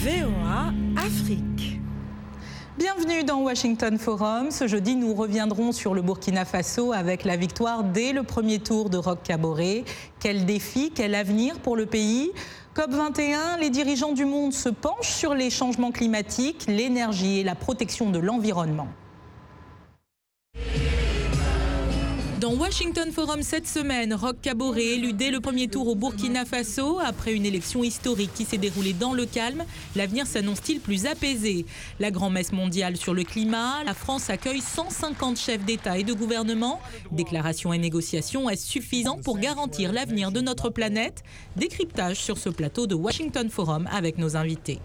VOA Afrique. Bienvenue dans Washington Forum. Ce jeudi, nous reviendrons sur le Burkina Faso avec la victoire dès le premier tour de Roch Kaboré. Quel défi, quel avenir pour le pays ? COP21, les dirigeants du monde se penchent sur les changements climatiques, l'énergie et la protection de l'environnement. Dans Washington Forum cette semaine, Roch Kaboré élu dès le premier tour au Burkina Faso. Après une élection historique qui s'est déroulée dans le calme, l'avenir s'annonce-t-il plus apaisé ? La grand-messe mondiale sur le climat, la France accueille 150 chefs d'État et de gouvernement. Déclarations et négociations, est-ce suffisant pour garantir l'avenir de notre planète ? Décryptage sur ce plateau de Washington Forum avec nos invités.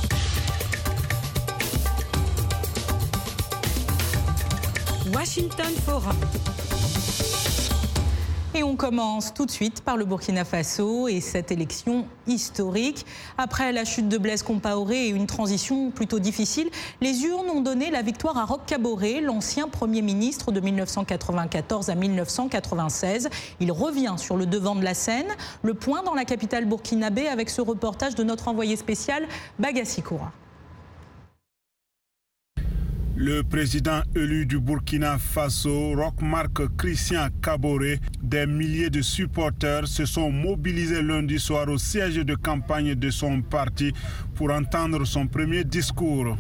Washington Forum. Et on commence tout de suite par le Burkina Faso et cette élection historique. Après la chute de Blaise Compaoré et une transition plutôt difficile, les urnes ont donné la victoire à Roch Kaboré, l'ancien Premier ministre de 1994 à 1996. Il revient sur le devant de la scène. Le point dans la capitale burkinabé avec ce reportage de notre envoyé spécial Bagassi Koura. Le président élu du Burkina Faso, Roch Marc Christian Kaboré, des milliers de supporters se sont mobilisés lundi soir au siège de campagne de son parti pour entendre son premier discours.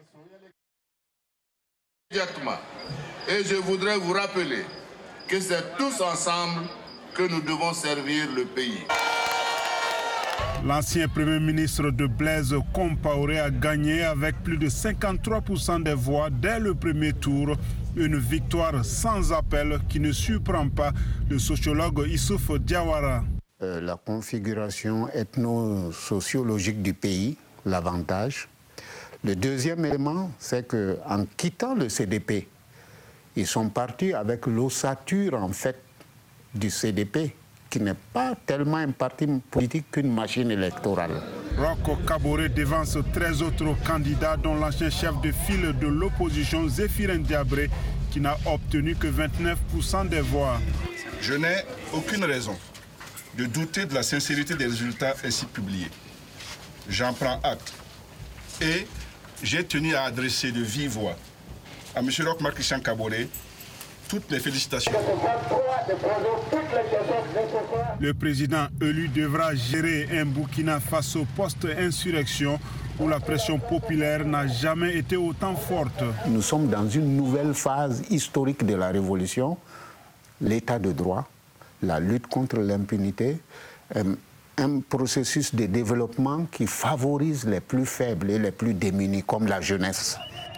Et je voudrais vous rappeler que c'est tous ensemble que nous devons servir le pays. L'ancien Premier ministre de Blaise Compaoré a gagné avec plus de 53% des voix dès le premier tour. Une victoire sans appel qui ne surprend pas le sociologue Issouf Diawara. La configuration ethno-sociologique du pays, l'avantage. Le deuxième élément, c'est qu'en quittant le CDP, ils sont partis avec l'ossature en fait du CDP, qui n'est pas tellement un parti politique qu'une machine électorale. Roch Kaboré devance 13 autres candidats, dont l'ancien chef de file de l'opposition, Zéphirin Diabré, qui n'a obtenu que 29% des voix. Je n'ai aucune raison de douter de la sincérité des résultats ainsi publiés. J'en prends acte. Et j'ai tenu à adresser de vive voix à M. Roch Marc Christian Kaboré toutes les félicitations. Le président élu devra gérer un Burkina Faso post-insurrection où la pression populaire n'a jamais été autant forte. Nous sommes dans une nouvelle phase historique de la révolution, l'état de droit, la lutte contre l'impunité, un processus de développement qui favorise les plus faibles et les plus démunis, comme la jeunesse.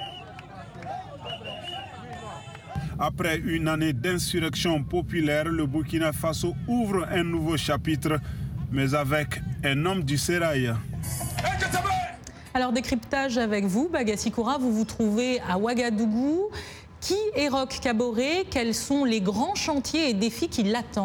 Après une année d'insurrection populaire, le Burkina Faso ouvre un nouveau chapitre, mais avec un homme du sérail. Alors, décryptage avec vous, Bagassi Koura, vous vous trouvez à Ouagadougou. Qui est Roch Kaboré ? Quels sont les grands chantiers et défis qui l'attendent ?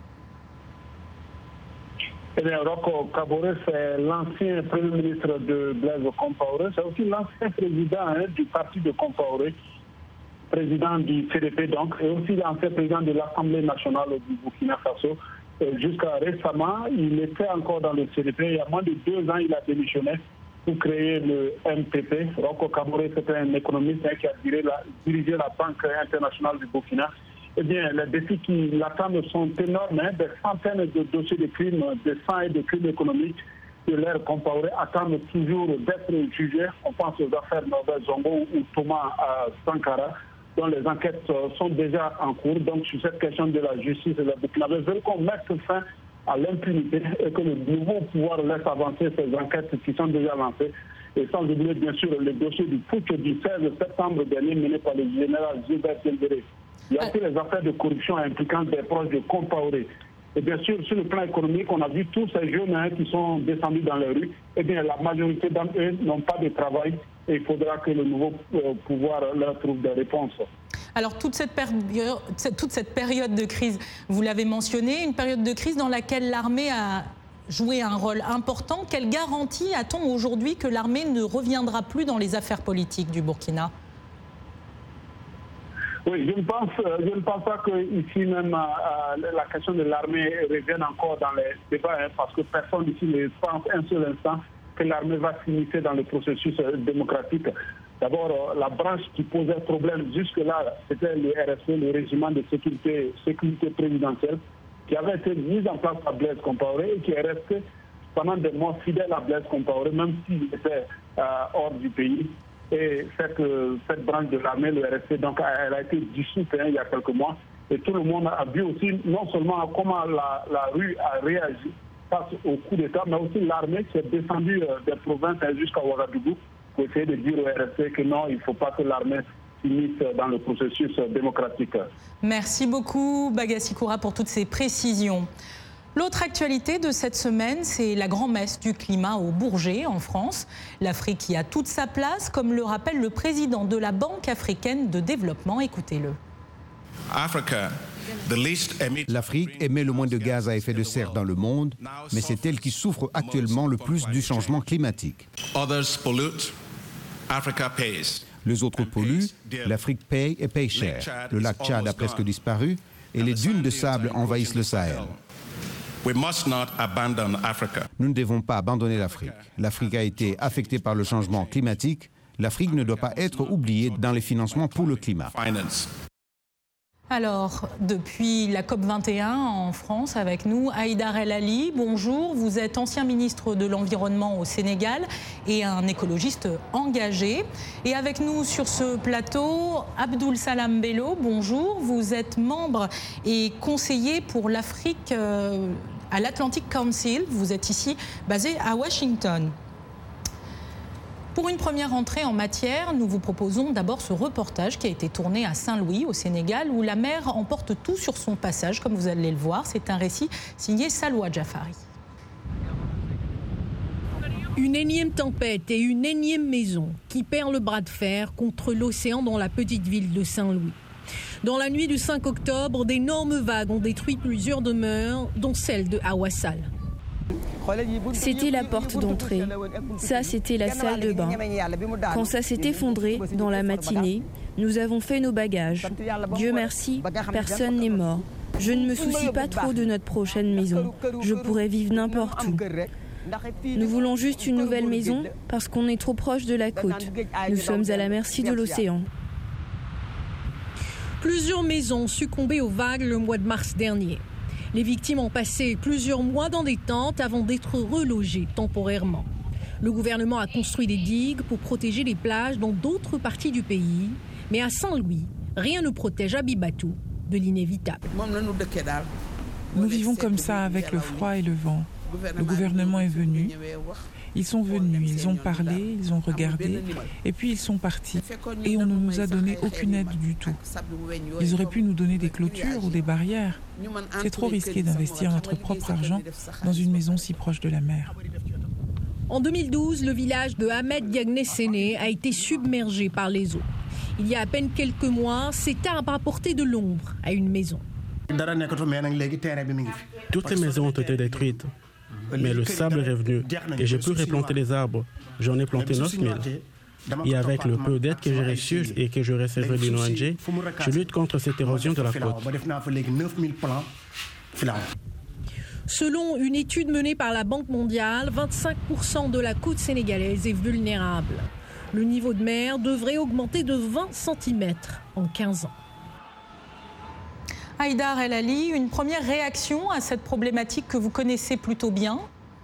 Roch Kaboré, c'est l'ancien Premier ministre de Blaise Compaoré. C'est aussi l'ancien président du parti de Compaoré, président du CDP donc, et aussi l'ancien président de l'Assemblée nationale du Burkina Faso. Jusqu'à récemment, il était encore dans le CDP. Il y a moins de 2 ans, il a démissionné pour créer le MPP. Roch Kaboré, c'était un économiste qui a dirigé la Banque internationale du Burkina. Eh bien, les défis qui l'attendent sont énormes. Des centaines de dossiers de crimes, de sang et de crimes économiques de l'ère Compaoré attendent toujours d'être jugés. On pense aux affaires Norbert Zongo ou Thomas Sankara, dont les enquêtes sont déjà en cours. Donc, sur cette question de la justice, le Burkinabé veut qu'on mette fin à l'impunité et que le nouveau pouvoir laisse avancer ces enquêtes qui sont déjà lancées. Et sans oublier, bien sûr, le dossier du putsch du 16 septembre dernier mené par le général Gilbert Diendéré. Il y a aussi les affaires de corruption impliquant des proches de Compaoré. Et bien sûr, sur le plan économique, on a vu tous ces jeunes qui sont descendus dans les rues. Eh bien, la majorité d'entre eux n'ont pas de travail. Et il faudra que le nouveau pouvoir leur trouve des réponses. Alors, toute cette période de crise, vous l'avez mentionné, une période de crise dans laquelle l'armée a joué un rôle important. Quelle garantie a-t-on aujourd'hui que l'armée ne reviendra plus dans les affaires politiques du Burkina ? Oui, je ne pense pas qu'ici même la question de l'armée revienne encore dans les débats, parce que personne ici ne pense un seul instant que l'armée va s'immiscer dans le processus démocratique. D'abord, la branche qui posait problème jusque-là, c'était le RSC, le régiment de sécurité présidentielle, qui avait été mis en place par Blaise Compaoré et qui est resté pendant des mois fidèle à Blaise Compaoré, même s'il était hors du pays. Et cette branche de l'armée, le RSC, donc, elle a été dissoute il y a quelques mois. Et tout le monde a vu aussi non seulement comment la rue a réagi face au coup d'État, mais aussi l'armée qui est descendue des provinces jusqu'à Ouagadougou pour essayer de dire au RSC que non, il ne faut pas que l'armée s'immisce dans le processus démocratique. Merci beaucoup, Bagassi Koura, pour toutes ces précisions. L'autre actualité de cette semaine, c'est la grand-messe du climat au Bourget, en France. L'Afrique y a toute sa place, comme le rappelle le président de la Banque africaine de développement. Écoutez-le. L'Afrique émet le moins de gaz à effet de serre dans le monde, mais c'est elle qui souffre actuellement le plus du changement climatique. Les autres polluent, l'Afrique paye et paye cher. Le lac Tchad a presque disparu et les dunes de sable envahissent le Sahel. Nous ne devons pas abandonner l'Afrique. L'Afrique a été affectée par le changement climatique. L'Afrique ne doit pas être oubliée dans les financements pour le climat. Alors, depuis la COP21 en France, avec nous, Haïdar El Ali, bonjour. Vous êtes ancien ministre de l'Environnement au Sénégal et un écologiste engagé. Et avec nous sur ce plateau, Abdoul Salam Bello, bonjour. Vous êtes membre et conseiller pour l'Afrique à l'Atlantic Council. Vous êtes ici basé à Washington. Pour une première entrée en matière, nous vous proposons d'abord ce reportage qui a été tourné à Saint-Louis, au Sénégal, où la mer emporte tout sur son passage, comme vous allez le voir. C'est un récit signé Salwa Jafari. Une énième tempête et une énième maison qui perd le bras de fer contre l'océan dans la petite ville de Saint-Louis. Dans la nuit du 5 octobre, d'énormes vagues ont détruit plusieurs demeures, dont celle de Awassal. C'était la porte d'entrée. Ça, c'était la salle de bain. Quand ça s'est effondré dans la matinée, nous avons fait nos bagages. Dieu merci, personne n'est mort. Je ne me soucie pas trop de notre prochaine maison. Je pourrais vivre n'importe où. Nous voulons juste une nouvelle maison parce qu'on est trop proche de la côte. Nous sommes à la merci de l'océan. Plusieurs maisons ont succombé aux vagues le mois de mars dernier. Les victimes ont passé plusieurs mois dans des tentes avant d'être relogées temporairement. Le gouvernement a construit des digues pour protéger les plages dans d'autres parties du pays. Mais à Saint-Louis, rien ne protège Abibatou de l'inévitable. Nous vivons comme ça avec le froid et le vent. Le gouvernement est venu. Ils sont venus, ils ont parlé, ils ont regardé, et puis ils sont partis. Et on ne nous a donné aucune aide du tout. Ils auraient pu nous donner des clôtures ou des barrières. C'est trop risqué d'investir notre propre argent dans une maison si proche de la mer. En 2012, le village de Ahmed Diagne Séné a été submergé par les eaux. Il y a à peine quelques mois, cet arbre a apporté de l'ombre à une maison. Toutes les maisons ont été détruites. Mais le sable est revenu et j'ai pu replanter les arbres. J'en ai planté 9000. Et avec le peu d'aide que j'ai reçu et que je recevrai d'une ONG, je lutte contre cette érosion de la côte. Selon une étude menée par la Banque mondiale, 25% de la côte sénégalaise est vulnérable. Le niveau de mer devrait augmenter de 20 cm en 15 ans. Haïdar El Ali, une première réaction à cette problématique que vous connaissez plutôt bien?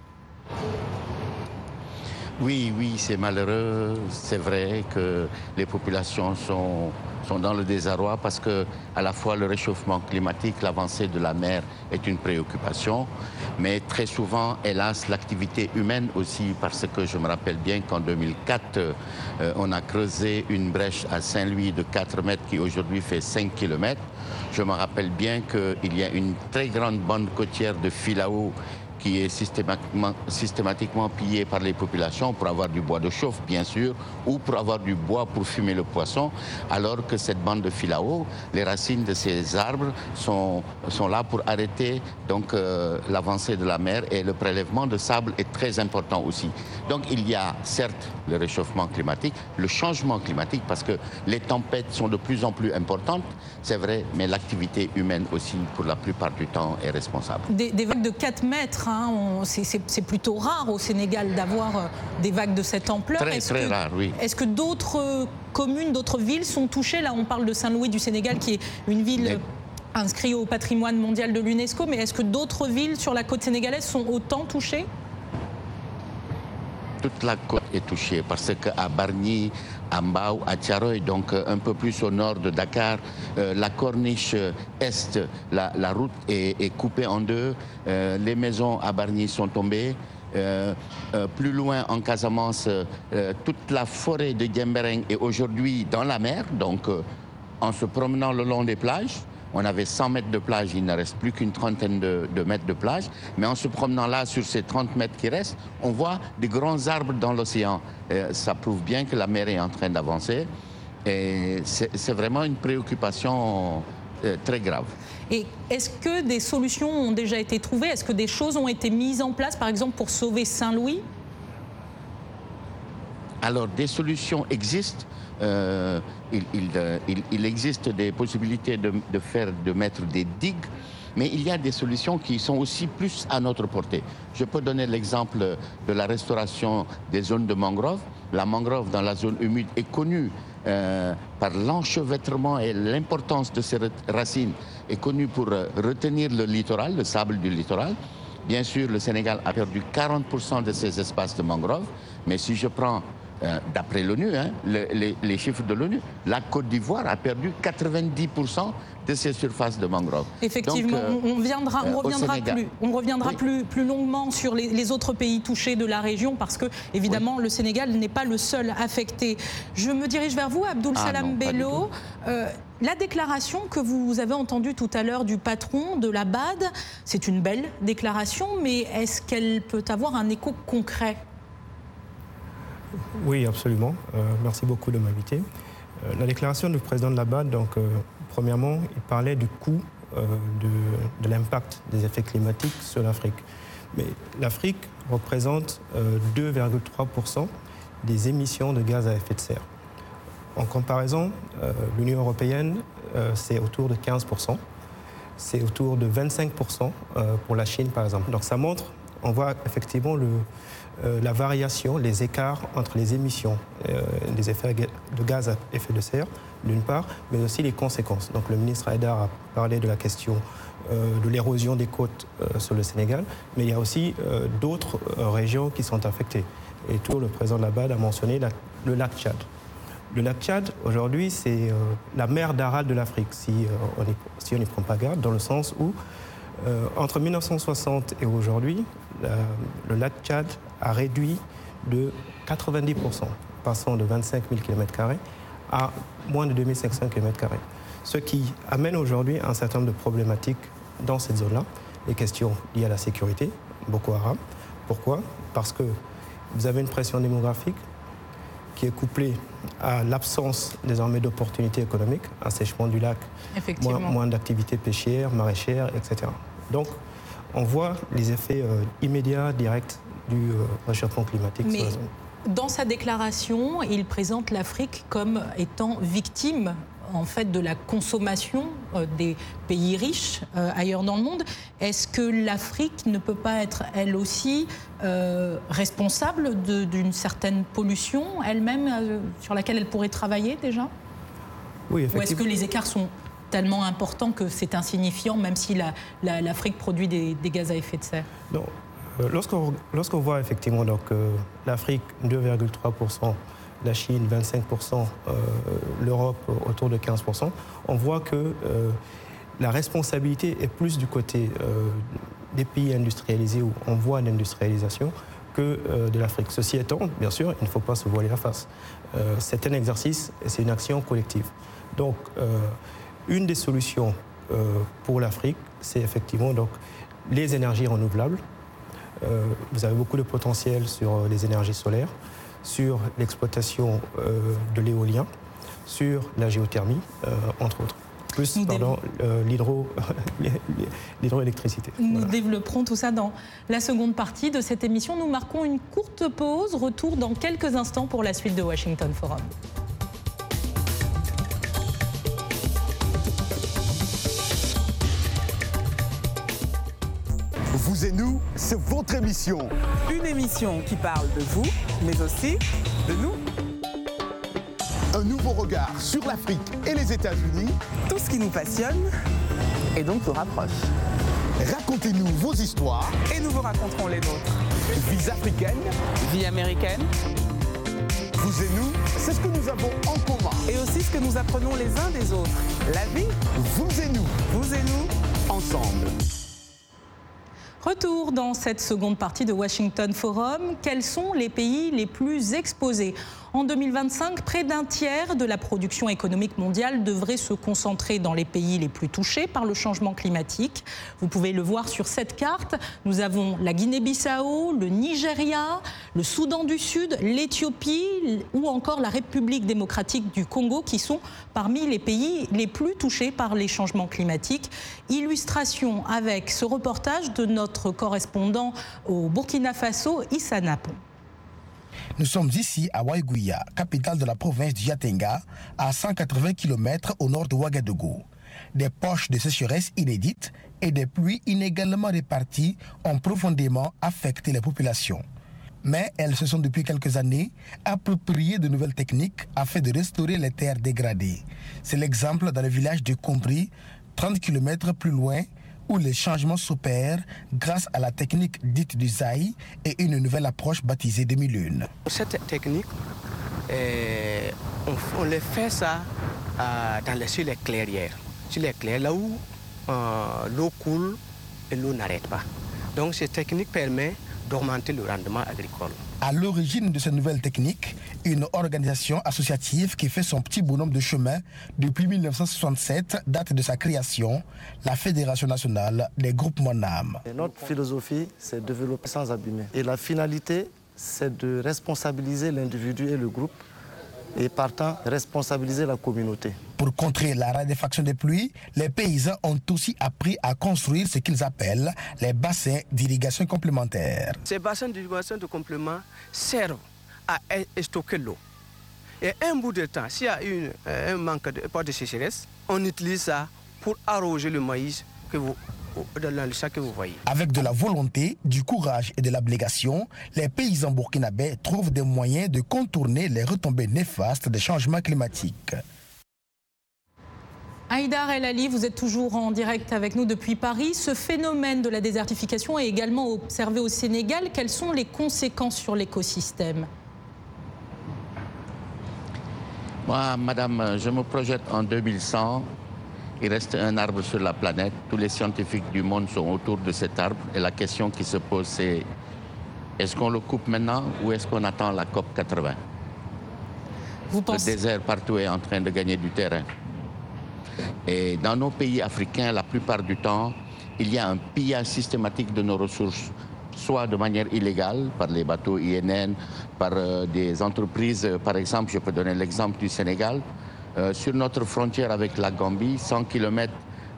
Oui, c'est malheureux. C'est vrai que les populations sont dans le désarroi parce que à la fois le réchauffement climatique, l'avancée de la mer est une préoccupation, mais très souvent, hélas, l'activité humaine aussi, parce que je me rappelle bien qu'en 2004, on a creusé une brèche à Saint-Louis de 4 mètres qui aujourd'hui fait 5 km. Je me rappelle bien qu'il y a une très grande bande côtière de Filao qui est systématiquement pillée par les populations pour avoir du bois de chauffe, bien sûr, ou pour avoir du bois pour fumer le poisson, alors que cette bande de Filao, les racines de ces arbres sont là pour arrêter donc l'avancée de la mer, et le prélèvement de sable est très important aussi. Donc il y a certes le réchauffement climatique, le changement climatique, parce que les tempêtes sont de plus en plus importantes, c'est vrai, mais l'activité humaine aussi, pour la plupart du temps, est responsable. Des vagues de 4 mètres Hein. C'est plutôt rare au Sénégal d'avoir des vagues de cette ampleur. Très rare, oui. Est-ce que d'autres communes, d'autres villes sont touchées? Là, on parle de Saint-Louis du Sénégal, qui est une ville inscrite au patrimoine mondial de l'UNESCO. Mais est-ce que d'autres villes sur la côte sénégalaise sont autant touchées? Toute la côte est touchée parce qu'à Bargny, à Mbao, à Thiaroye, donc un peu plus au nord de Dakar, la corniche est, la route est coupée en deux. Les maisons à Bargny sont tombées. Plus loin en Casamance, toute la forêt de Diembéring est aujourd'hui dans la mer. Donc en se promenant le long des plages, on avait 100 mètres de plage, il ne reste plus qu'une trentaine de mètres de plage. Mais en se promenant là, sur ces 30 mètres qui restent, on voit des grands arbres dans l'océan. Ça prouve bien que la mer est en train d'avancer. Et c'est vraiment une préoccupation très grave. Et est-ce que des solutions ont déjà été trouvées? Est-ce que des choses ont été mises en place, par exemple, pour sauver Saint-Louis? Alors, des solutions existent. Il existe des possibilités de mettre des digues, mais il y a des solutions qui sont aussi plus à notre portée. Je peux donner l'exemple de la restauration des zones de mangrove. La mangrove dans la zone humide est connue par l'enchevêtrement et l'importance de ses racines, est connue pour retenir le littoral, le sable du littoral. Bien sûr, le Sénégal a perdu 40% de ses espaces de mangrove, mais si je prends d'après l'ONU, les chiffres de l'ONU, la Côte d'Ivoire a perdu 90% de ses surfaces de mangrove. Effectivement, donc, on reviendra plus longuement sur les autres pays touchés de la région parce que, évidemment, le Sénégal n'est pas le seul affecté. Je me dirige vers vous, Abdoul Salam Bello. La déclaration que vous avez entendue tout à l'heure du patron de la BAD, c'est une belle déclaration, mais est-ce qu'elle peut avoir un écho concret ? Oui, absolument. Merci beaucoup de m'inviter. La déclaration du président de la BAD, donc, premièrement, il parlait du coût de l'impact des effets climatiques sur l'Afrique. Mais l'Afrique représente 2,3% des émissions de gaz à effet de serre. En comparaison, l'Union européenne, c'est autour de 15%. C'est autour de 25% pour la Chine, par exemple. Donc ça montre, on voit effectivement la variation, les écarts entre les émissions des effets de gaz à effet de serre, d'une part, mais aussi les conséquences. Donc le ministre Haïdar a parlé de la question de l'érosion des côtes sur le Sénégal, mais il y a aussi d'autres régions qui sont affectées. Et tout le président de la BAD a mentionné le lac Tchad. Le lac Tchad, aujourd'hui, c'est la mer d'Aral de l'Afrique, si on n'y prend pas garde, dans le sens où, entre 1960 et aujourd'hui, le lac Tchad a réduit de 90%, passant de 25 000 km² à moins de 2500 km². Ce qui amène aujourd'hui un certain nombre de problématiques dans cette zone-là, les questions liées à la sécurité, Boko Haram. Pourquoi ? Parce que vous avez une pression démographique qui est couplée à l'absence désormais d'opportunités économiques, assèchement du lac, moins d'activités pêchières, maraîchères, etc. Donc, on voit les effets immédiats, directs du réchauffement climatique sur la zone. Dans sa déclaration, il présente l'Afrique comme étant victime en fait de la consommation des pays riches ailleurs dans le monde. Est-ce que l'Afrique ne peut pas être elle aussi responsable d'une certaine pollution elle-même sur laquelle elle pourrait travailler déjà ? Oui, effectivement. Ou est-ce que les écarts sont tellement importants que c'est insignifiant même si l'Afrique produit des gaz à effet de serre ? Non. Lorsqu'on voit effectivement l'Afrique 2,3%, la Chine 25%, l'Europe autour de 15%, on voit que la responsabilité est plus du côté des pays industrialisés où on voit l'industrialisation que de l'Afrique. Ceci étant, bien sûr, il ne faut pas se voiler la face. C'est un exercice et c'est une action collective. Donc, une des solutions pour l'Afrique, c'est effectivement les énergies renouvelables. Vous avez beaucoup de potentiel sur les énergies solaires, sur l'exploitation de l'éolien, sur la géothermie, entre autres. Plus, l'hydroélectricité. Nous développerons tout ça dans la seconde partie de cette émission. Nous marquons une courte pause. Retour dans quelques instants pour la suite de Washington Forum. Vous et nous, c'est votre émission. Une émission qui parle de vous, mais aussi de nous. Un nouveau regard sur l'Afrique et les États-Unis. Tout ce qui nous passionne et donc nous rapproche. Racontez-nous vos histoires. Et nous vous raconterons les nôtres. Vies africaines. Vie américaine. Vous et nous, c'est ce que nous avons en commun. Et aussi ce que nous apprenons les uns des autres. La vie. Vous et nous. Vous et nous. Ensemble. Retour dans cette seconde partie de Washington Forum. Quels sont les pays les plus exposés ? En 2025, près d'un tiers de la production économique mondiale devrait se concentrer dans les pays les plus touchés par le changement climatique. Vous pouvez le voir sur cette carte. Nous avons la Guinée-Bissau, le Nigeria, le Soudan du Sud, l'Éthiopie ou encore la République démocratique du Congo qui sont parmi les pays les plus touchés par les changements climatiques. Illustration avec ce reportage de notre correspondant au Burkina Faso, Issa Napon. Nous sommes ici à Waïgouya, capitale de la province du Yatenga, à 180 km au nord de Ouagadougou. Des poches de sécheresse inédites et des pluies inégalement réparties ont profondément affecté les populations. Mais elles se sont depuis quelques années appropriées de nouvelles techniques afin de restaurer les terres dégradées. C'est l'exemple dans le village de Combri, 30 km plus loin, où les changements s'opèrent grâce à la technique dite du Zaï et une nouvelle approche baptisée demi-lune. Cette technique, on le fait ça sur les clairières. Sur les clairières, là où l'eau coule et l'eau n'arrête pas. Donc cette technique permet d'augmenter le rendement agricole. À l'origine de cette nouvelle technique, une organisation associative qui fait son petit bonhomme de chemin depuis 1967, date de sa création, la Fédération nationale des groupements NAM. Notre philosophie, c'est développer sans abîmer. Et la finalité, c'est de responsabiliser l'individu et le groupe et partant responsabiliser la communauté. Pour contrer la raréfaction des pluies, les paysans ont aussi appris à construire ce qu'ils appellent les bassins d'irrigation complémentaires. Ces bassins d'irrigation de complément servent à stocker l'eau. Et un bout de temps, s'il y a un manque de sécheresse, on utilise ça pour arroser le maïs dans le sac que vous voyez. Avec de la volonté, du courage et de l'abnégation, les paysans burkinabés trouvent des moyens de contourner les retombées néfastes des changements climatiques. Haïdar El Ali, vous êtes toujours en direct avec nous depuis Paris. Ce phénomène de la désertification est également observé au Sénégal. Quelles sont les conséquences sur l'écosystème ? Moi, madame, je me projette en 2100. Il reste un arbre sur la planète. Tous les scientifiques du monde sont autour de cet arbre. Et la question qui se pose, c'est est-ce qu'on le coupe maintenant ou est-ce qu'on attend la COP 80 ? Le désert partout est en train de gagner du terrain. Et dans nos pays africains, la plupart du temps, il y a un pillage systématique de nos ressources, soit de manière illégale, par les bateaux INN, par des entreprises. Par exemple, je peux donner l'exemple du Sénégal. Sur notre frontière avec la Gambie, 100 km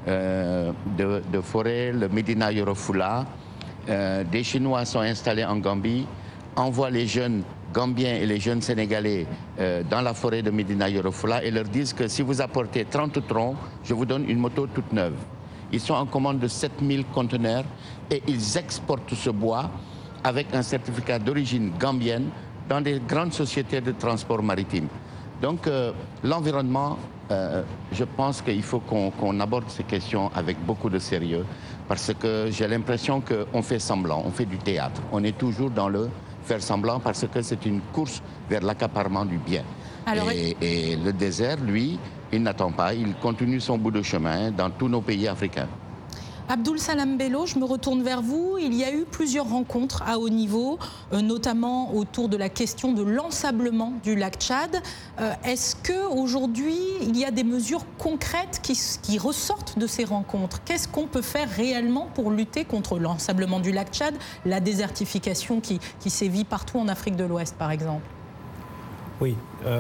de forêt, le Médina Yoro Fula. Des Chinois sont installés en Gambie, envoient les jeunes Gambiens et les jeunes Sénégalais dans la forêt de Médina Yoro Fula et leur disent que si vous apportez 30 troncs, je vous donne une moto toute neuve. Ils sont en commande de 7000 conteneurs et ils exportent ce bois avec un certificat d'origine gambienne dans des grandes sociétés de transport maritime. Donc l'environnement, je pense qu'il faut qu'on aborde ces questions avec beaucoup de sérieux parce que j'ai l'impression qu'on fait semblant, on fait du théâtre. On est toujours dans le faire semblant parce que c'est une course vers l'accaparement du bien. Alors, et le désert, lui, il n'attend pas, il continue son bout de chemin dans tous nos pays africains. Abdoul Salam Bello, je me retourne vers vous. Il y a eu plusieurs rencontres à haut niveau, notamment autour de la question de l'ensablement du lac Tchad. Est-ce qu'aujourd'hui, il y a des mesures concrètes qui ressortent de ces rencontres ? Qu'est-ce qu'on peut faire réellement pour lutter contre l'ensablement du lac Tchad, la désertification qui sévit partout en Afrique de l'Ouest, par exemple ? Oui,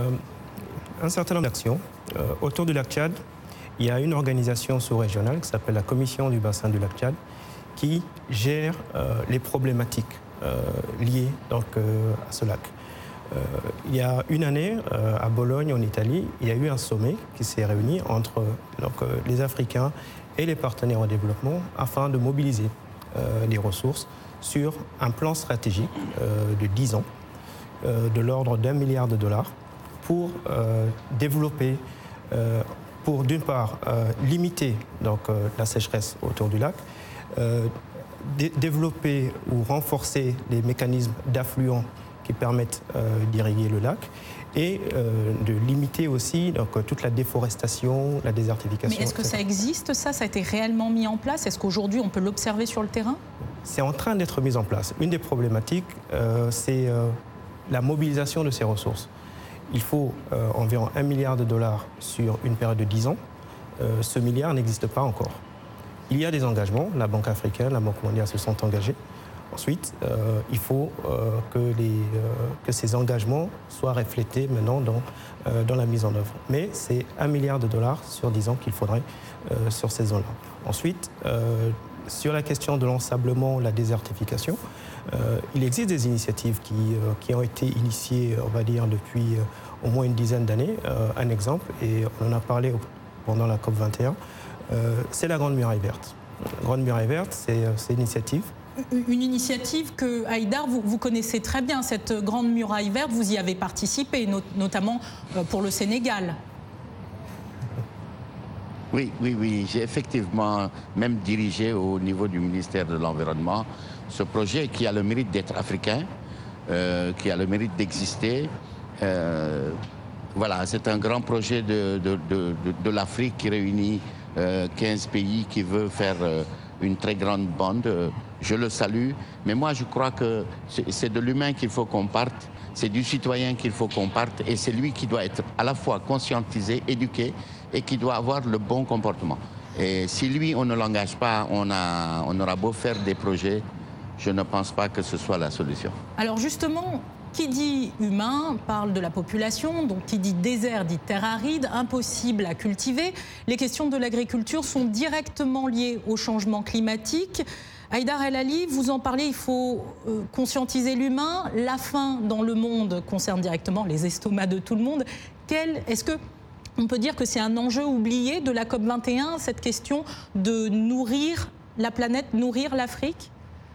un certain nombre d'actions. Autour du lac Tchad, il y a une organisation sous-régionale qui s'appelle la Commission du bassin du lac Tchad qui gère les problématiques liées donc, à ce lac. Il y a une année, à Bologne, en Italie, il y a eu un sommet qui s'est réuni entre les Africains et les partenaires en développement afin de mobiliser des ressources sur un plan stratégique de 10 ans de l'ordre d'$1 milliard pour développer, pour d'une part limiter donc, la sécheresse autour du lac, développer ou renforcer les mécanismes d'affluent qui permettent d'irriguer le lac et de limiter aussi donc, toute la déforestation, la désertification. Mais est-ce que ça existe, ça a été réellement mis en place? Est-ce qu'aujourd'hui on peut l'observer sur le terrain? C'est en train d'être mis en place. Une des problématiques, c'est la mobilisation de ces ressources. Il faut environ $1 milliard sur une période de 10 ans. Ce milliard n'existe pas encore. Il y a des engagements, la Banque africaine, la Banque mondiale se sont engagés. Ensuite, il faut que ces engagements soient reflétés maintenant dans la mise en œuvre. Mais c'est $1 milliard sur 10 ans qu'il faudrait sur ces zones-là. Ensuite, sur la question de l'ensablement, la désertification, il existe des initiatives qui ont été initiées, on va dire, depuis au moins une dizaine d'années. Un exemple, et on en a parlé pendant la COP21, c'est la Grande Muraille Verte. La Grande Muraille Verte, c'est une initiative. Une initiative que, Haïdar, vous connaissez très bien, cette Grande Muraille Verte, vous y avez participé, notamment pour le Sénégal. Oui, j'ai effectivement même dirigé au niveau du ministère de l'Environnement ce projet qui a le mérite d'être africain, qui a le mérite d'exister. Voilà, c'est un grand projet de l'Afrique qui réunit 15 pays qui veut faire une très grande bande. Je le salue, mais moi je crois que c'est de l'humain qu'il faut qu'on parte, c'est du citoyen qu'il faut qu'on parte, et c'est lui qui doit être à la fois conscientisé, éduqué, et qui doit avoir le bon comportement. Et si lui, on ne l'engage pas, on aura beau faire des projets, je ne pense pas que ce soit la solution. Alors justement, qui dit humain parle de la population, donc qui dit désert dit terre aride, impossible à cultiver. Les questions de l'agriculture sont directement liées au changement climatique. Haïdar El Ali, vous en parlez, il faut conscientiser l'humain. La faim dans le monde concerne directement les estomacs de tout le monde. Est-ce qu'on peut dire que c'est un enjeu oublié de la COP21, cette question de nourrir la planète, nourrir l'Afrique ?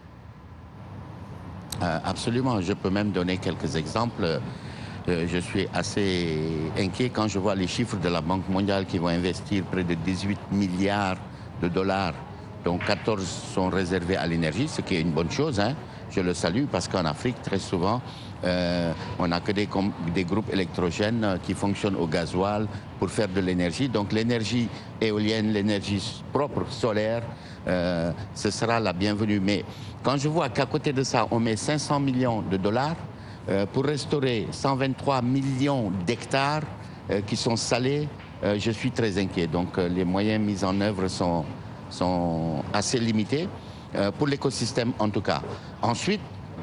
Absolument, je peux même donner quelques exemples. Je suis assez inquiet quand je vois les chiffres de la Banque mondiale qui vont investir près de 18 milliards de dollars, dont 14 sont réservés à l'énergie, ce qui est une bonne chose, hein. Je le salue parce qu'en Afrique, très souvent, on n'a que des groupes électrogènes qui fonctionnent au gasoil pour faire de l'énergie. Donc l'énergie éolienne, l'énergie propre, solaire, ce sera la bienvenue. Mais quand je vois qu'à côté de ça, on met 500 millions de dollars pour restaurer 123 millions d'hectares qui sont salés, je suis très inquiet. Donc les moyens mis en œuvre sont assez limités, pour l'écosystème en tout cas. Ensuite,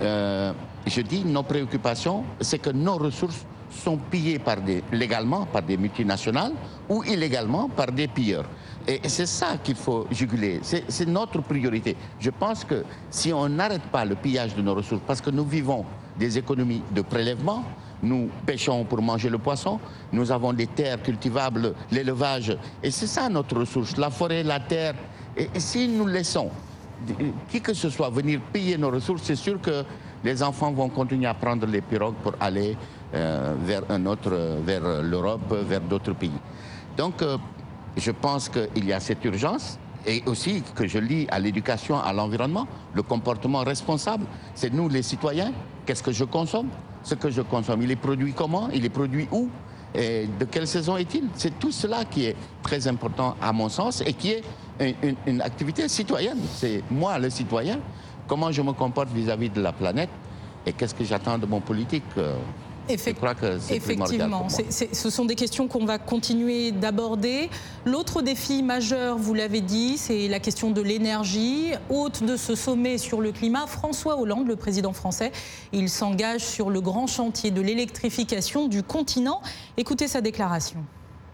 je dis, nos préoccupations, c'est que nos ressources sont pillées légalement par des multinationales ou illégalement par des pilleurs. Et c'est ça qu'il faut juguler, c'est notre priorité. Je pense que si on n'arrête pas le pillage de nos ressources, parce que nous vivons des économies de prélèvement, nous pêchons pour manger le poisson, nous avons des terres cultivables, l'élevage, et c'est ça notre ressource, la forêt, la terre. Et si nous laissons qui que ce soit venir piller nos ressources, c'est sûr que les enfants vont continuer à prendre les pirogues pour aller vers l'Europe, vers d'autres pays. Donc, je pense qu'il y a cette urgence, et aussi que je lie à l'éducation, à l'environnement, le comportement responsable. C'est nous les citoyens, qu'est-ce que je consomme? Ce que je consomme, il est produit comment? Il est produit où? Et de quelle saison est-il? C'est tout cela qui est très important à mon sens et qui est une activité citoyenne. C'est moi le citoyen, comment je me comporte vis-à-vis de la planète et qu'est-ce que j'attends de mon politique. Je crois que c'est primordial pour moi. Ce sont des questions qu'on va continuer d'aborder. L'autre défi majeur, vous l'avez dit, c'est la question de l'énergie. Hôte de ce sommet sur le climat, François Hollande, le président français, il s'engage sur le grand chantier de l'électrification du continent. Écoutez sa déclaration.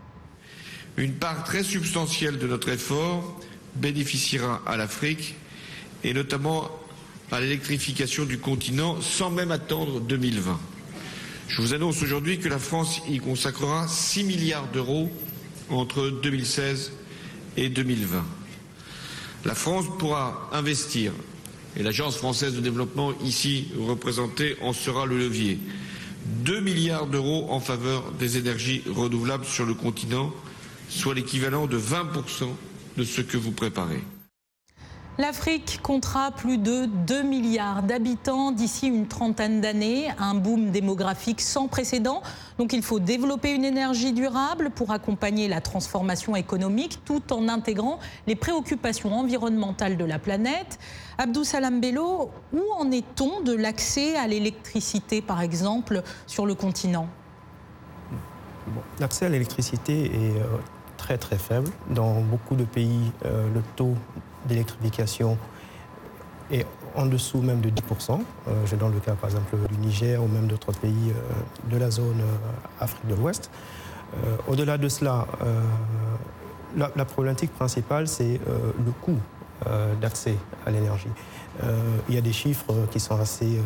Une part très substantielle de notre effort bénéficiera à l'Afrique et notamment à l'électrification du continent sans même attendre 2020. Je vous annonce aujourd'hui que la France y consacrera 6 milliards d'euros entre 2016 et 2020. La France pourra investir, et l'Agence française de développement ici représentée en sera le levier, 2 milliards d'euros en faveur des énergies renouvelables sur le continent, soit l'équivalent de 20% de ce que vous préparez. L'Afrique comptera plus de 2 milliards d'habitants d'ici une trentaine d'années, un boom démographique sans précédent. Donc il faut développer une énergie durable pour accompagner la transformation économique tout en intégrant les préoccupations environnementales de la planète. Abdou Salam Bello, où en est-on de l'accès à l'électricité, par exemple, sur le continent ? L'accès à l'électricité est très très faible. Dans beaucoup de pays, le taux d'électrification est en dessous même de 10%. Je donne le cas par exemple du Niger ou même d'autres pays de la zone Afrique de l'Ouest. Au-delà de cela, la problématique principale, c'est le coût d'accès à l'énergie. Il y a des chiffres qui sont assez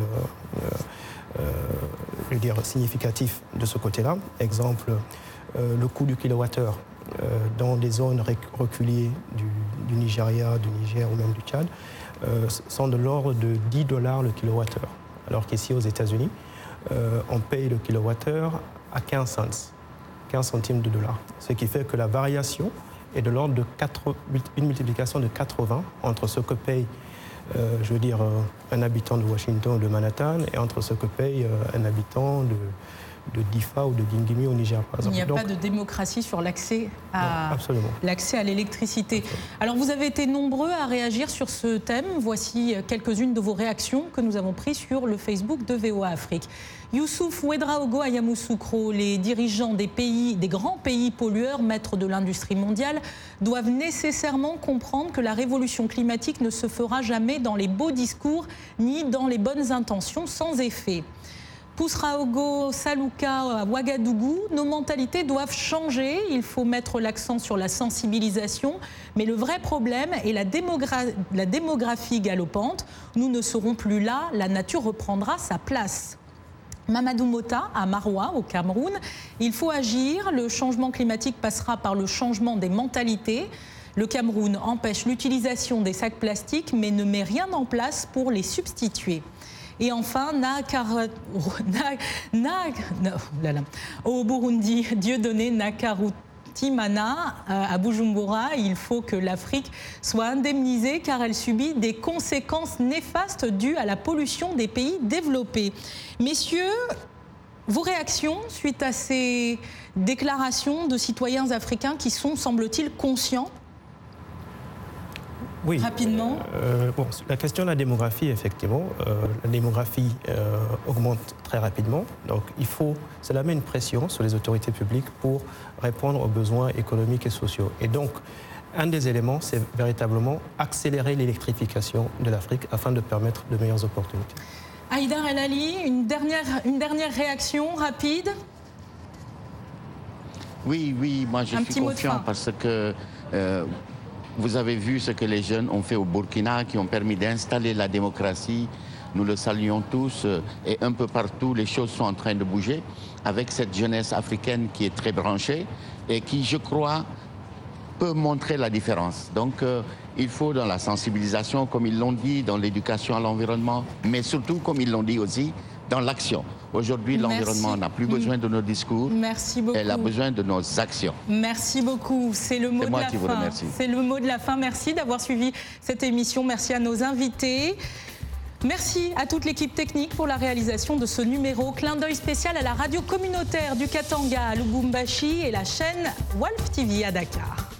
significatifs de ce côté-là. Exemple, le coût du kilowattheure dans des zones reculées du Nigeria, du Niger ou même du Tchad sont de l'ordre de $10 le kilowattheure. Alors qu'ici aux États-Unis, on paye le kilowattheure à 15 centimes de dollars. Ce qui fait que la variation est de l'ordre de une multiplication de 80 entre ce que paye un habitant de Washington ou de Manhattan et entre ce que paye un habitant de Difa ou de Gingimi au Niger, par exemple. Il n'y a pas de démocratie sur l'accès à l'électricité. Alors vous avez été nombreux à réagir sur ce thème. Voici quelques-unes de vos réactions que nous avons prises sur le Facebook de VOA Afrique. Youssouf Ouedraogo à Yamoussoukro, les dirigeants des grands pays pollueurs, maîtres de l'industrie mondiale, doivent nécessairement comprendre que la révolution climatique ne se fera jamais dans les beaux discours ni dans les bonnes intentions sans effet. Pousraogo Saluka à Ouagadougou, nos mentalités doivent changer, il faut mettre l'accent sur la sensibilisation, mais le vrai problème est la démographie galopante. Nous ne serons plus là, la nature reprendra sa place. Mamadou Mota à Maroua au Cameroun, il faut agir, le changement climatique passera par le changement des mentalités. Le Cameroun empêche l'utilisation des sacs plastiques mais ne met rien en place pour les substituer. Et enfin, au Burundi, Dieudonné Nakarutimana à Bujumbura, il faut que l'Afrique soit indemnisée car elle subit des conséquences néfastes dues à la pollution des pays développés. Messieurs, vos réactions suite à ces déclarations de citoyens africains qui sont, semble-t-il, conscients ? Oui. Rapidement. La question de la démographie, effectivement, la démographie augmente très rapidement. Donc, cela met une pression sur les autorités publiques pour répondre aux besoins économiques et sociaux. Et donc, un des éléments, c'est véritablement accélérer l'électrification de l'Afrique afin de permettre de meilleures opportunités. Haïdar El Ali, une dernière réaction rapide. Oui, moi je suis confiant parce que vous avez vu ce que les jeunes ont fait au Burkina, qui ont permis d'installer la démocratie. Nous le saluons tous et un peu partout, les choses sont en train de bouger avec cette jeunesse africaine qui est très branchée et qui, je crois, peut montrer la différence. Donc, il faut dans la sensibilisation, comme ils l'ont dit, dans l'éducation à l'environnement, mais surtout, comme ils l'ont dit aussi, dans l'action. Aujourd'hui, l'environnement n'a plus besoin de nos discours. Merci beaucoup. Elle a besoin de nos actions. Merci beaucoup. C'est le mot de la fin. C'est moi qui vous remercie. C'est le mot de la fin. Merci d'avoir suivi cette émission. Merci à nos invités. Merci à toute l'équipe technique pour la réalisation de ce numéro. Clin d'œil spécial à la radio communautaire du Katanga à Lubumbashi et la chaîne Walf TV à Dakar.